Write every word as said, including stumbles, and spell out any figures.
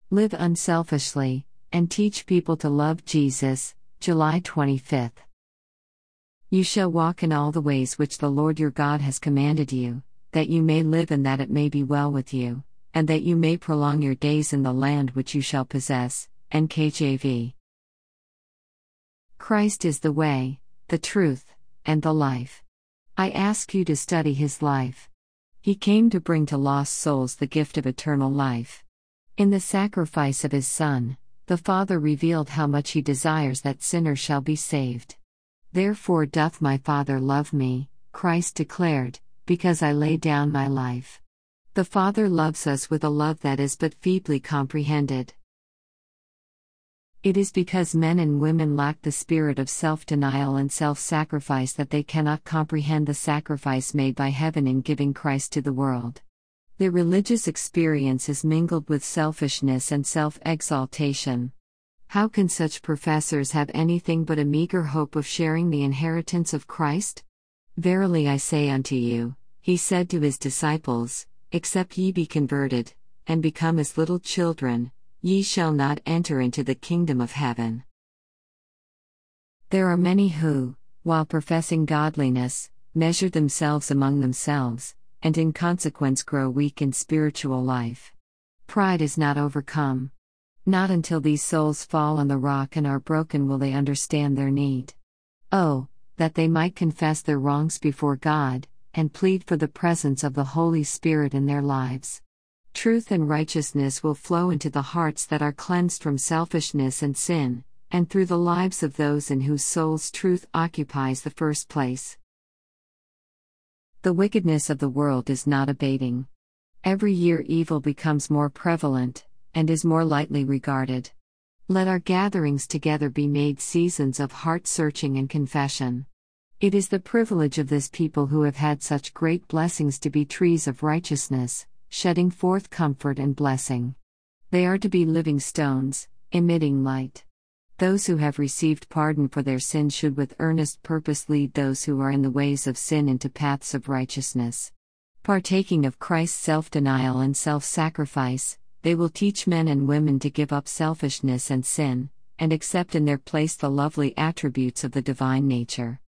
Live unselfishly, and teach people to love Jesus. July twenty-fifth. You shall walk in all the ways which the Lord your God has commanded you, that you may live and that it may be well with you, and that you may prolong your days in the land which you shall possess. N K J V. Christ is the way, the truth, and the life. I ask you to study his life. He came to bring to lost souls the gift of eternal life. In the sacrifice of his Son, the Father revealed how much he desires that sinners shall be saved. Therefore doth my Father love me, Christ declared, because I lay down my life. The Father loves us with a love that is but feebly comprehended. It is because men and women lack the spirit of self-denial and self-sacrifice that they cannot comprehend the sacrifice made by heaven in giving Christ to the world. Their religious experience is mingled with selfishness and self-exaltation. How can such professors have anything but a meager hope of sharing the inheritance of Christ? Verily I say unto you, he said to his disciples, except ye be converted, and become as little children, ye shall not enter into the kingdom of heaven. There are many who, while professing godliness, measure themselves among themselves, and in consequence grow weak in spiritual life. Pride is not overcome. Not until these souls fall on the rock and are broken will they understand their need. Oh, that they might confess their wrongs before God, and plead for the presence of the Holy Spirit in their lives. Truth and righteousness will flow into the hearts that are cleansed from selfishness and sin, and through the lives of those in whose souls truth occupies the first place. The wickedness of the world is not abating. Every year evil becomes more prevalent, and is more lightly regarded. Let our gatherings together be made seasons of heart-searching and confession. It is the privilege of this people who have had such great blessings to be trees of righteousness, shedding forth comfort and blessing. They are to be living stones, emitting light. Those who have received pardon for their sins should with earnest purpose lead those who are in the ways of sin into paths of righteousness. Partaking of Christ's self-denial and self-sacrifice, they will teach men and women to give up selfishness and sin, and accept in their place the lovely attributes of the divine nature.